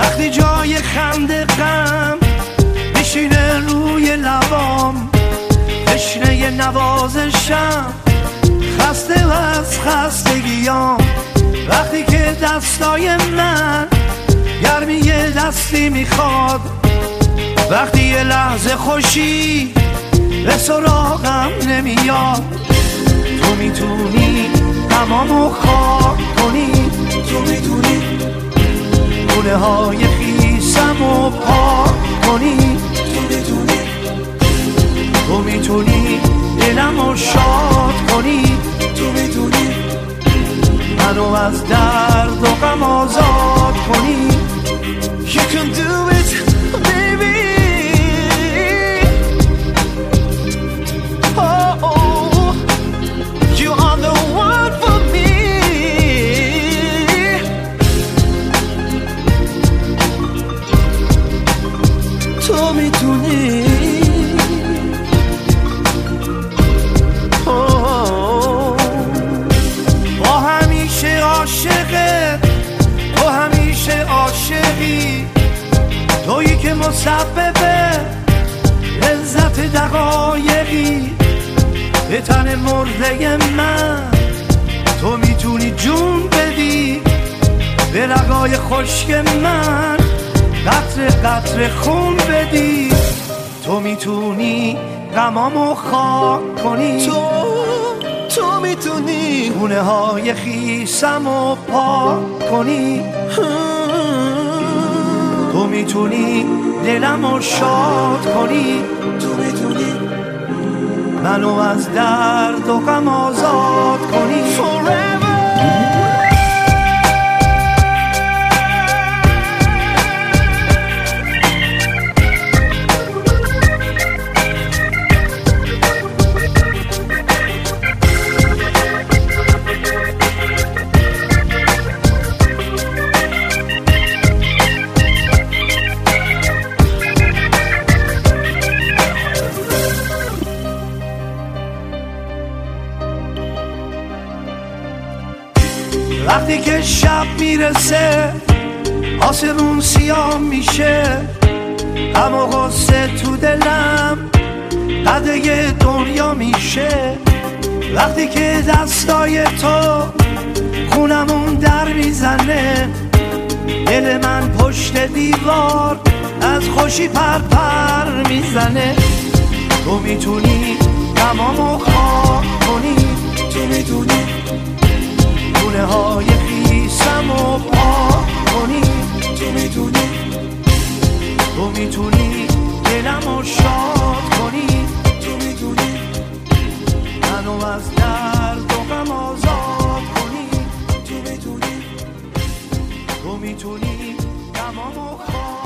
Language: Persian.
وقتی جای خنده غم بشینه روی لبام، تشنه نوازشم، خسته و از خستگیام. وقتی که دستای من گرمی دستی میخواد، وقتی یه لحظه خوشی به سراغم نمیاد، تو میتونی غمامو خاک کنی، تو میتونی گونه های خیسمو پاک کنی، تو میتونی دلمو شاد کنی، تو میتونی منو از درد و غم آزاد کنی. You can do it, baby. Oh, you are the one for me. تو میتونی با همیشه عاشقت، تو همیشه عاشقی، تویی که مسبب لذت دقایقی به تن مرده من، تو میتونی جون بدی به رگای خشک من، قطره قطره خون بدی، تو میتونی غمامو خاک کنی، تو میتونی گونه های خیسمو پاک کنی، تو میتونی دلمو شاد کنی، تو میتونی منو از درد و غم آزاد کنی. Forever. وقتی که شب میرسه آسمون سیاه میشه، غم و غصه تو دلم قده دنیا میشه، وقتی که دستای تو خونمون در میزنه، دل من پشت دیوار از خوشی پر میزنه، تو میتونی غمامو خاک کنی، تو میتونی گونه های خیسمو پاک کنی، تو میتونی دلمو شاد کنی، تو میتونی منو از درد و غم آزاد کنی، تو میتونی غمامو خاک